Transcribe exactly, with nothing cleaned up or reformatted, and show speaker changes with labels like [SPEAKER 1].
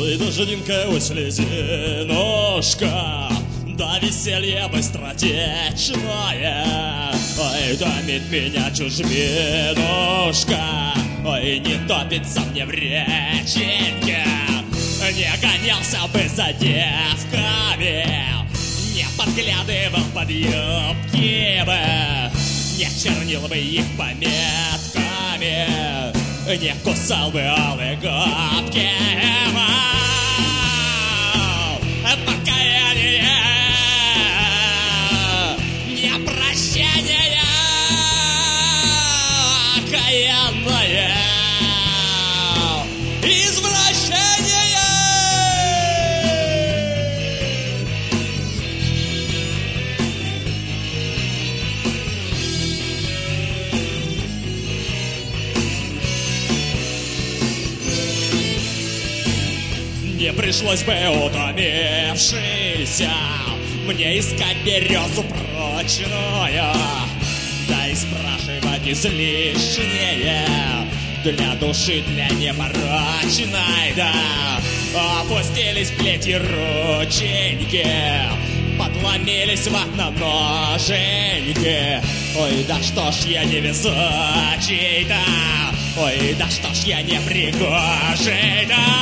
[SPEAKER 1] Ой, дождинка слезинушка, да веселье быстротечное. Ой, томит меня чужбинушка, ой, не топится мне в реченьке. Не гонялся бы за девками, не подглядывал под юбки бы, не чернил бы их пометками, не кусал бы алые губки. Покаяние, не прощение, окаянное извращение. Не пришлось бы утомившийся мне искать березу прочную, да и спрашивать излишнее для души, для непорочной, да. Опустились плети рученьки, подломились ватно-ноженьки. Ой, да что ж я не везучий-то, ой, да что ж я не пригожий-то.